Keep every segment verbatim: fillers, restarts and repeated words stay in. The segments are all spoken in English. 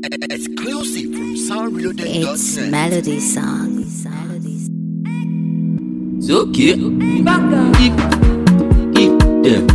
Exclusive from sound reloaded dot net. It's Melody Song. So cute. Keep, keep them.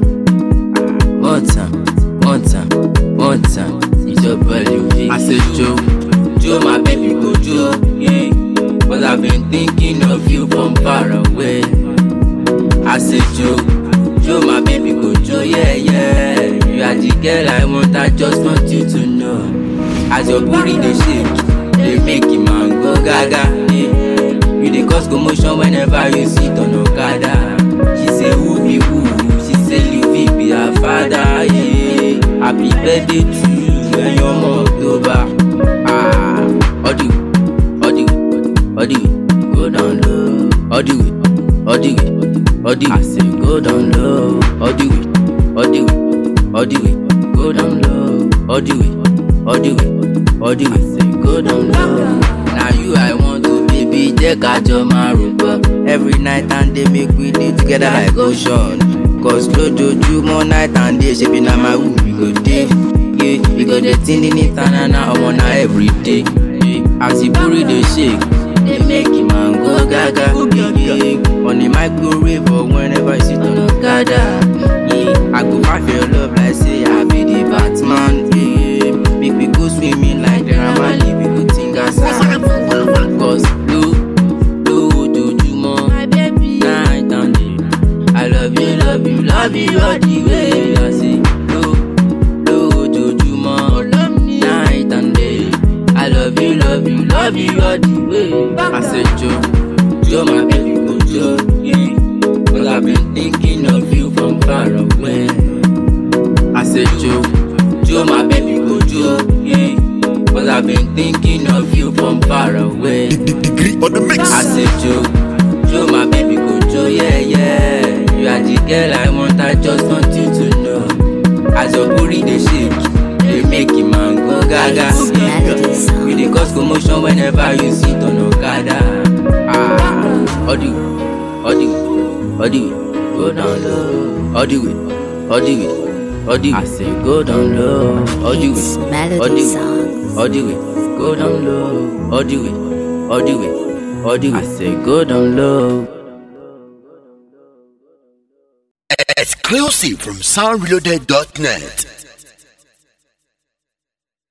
One time, one time, one time. It's your body. I said Joe, Joe, my baby, go Joe. Yeah. Cause I've been thinking of you from far away. I said Joe, Joe, my baby, go Joe. Yeah, yeah. You are the girl I want. I just want you to know. As your booty they shake, they make him man go gaga. Yeah. You dey cause commotion whenever you sit on Okada. She say who be who, she say you fit be her father. Yeah. Happy birthday to you when you're more October. Ah, all the way, all the way, all the way, go down low. All the way, all the way, all the way. I say go down low. All the way, all the way, all the way, go down low. All the way, all the way, all the way. I say go down low. Now you I want to. Baby, take out your maruba. Every night and day make we live together like ocean. Cause no do more night and day. Shaping on my womb, we go day. Yeah, we go the thing in it and now I wanna every day. Yeah. As you booty they shake, they make him man go gaga. Yeah. On the microwave or whenever you sit on Okada. Yeah. I go fight for your love like say I be the Batman. Yeah. Make me go swimming like the Ramali. We go think as cause blue, blue, do you more? My baby, night and day. I love you, love you, love you all the way. I say blue, blue, do you more? Night and day. I love you, love you, love you all the way. I say Joe, Joe, my baby, go Joe. Yeah. Cause I've been thinking of you from far away. I say Joe, Joe, my baby, go Joe. Yeah. Cause I've been thinking of you from far away. Degree on the mix. I said Joe, Joe, my baby, go Joe, yeah, yeah. You are the girl I want, I just want you to know. As your booty they shake, they make him man go gaga. Yeah. You dey cause commotion whenever you sit on Okada. Ah, all the way, all the way, all the way, go down low. All the way, all the way, all the way. I say go down low. All the It's way, all Melody the way. Song. All the way, go down low. All the way, all the way, all the way. I say go down low. Exclusive from sound reloaded dot net.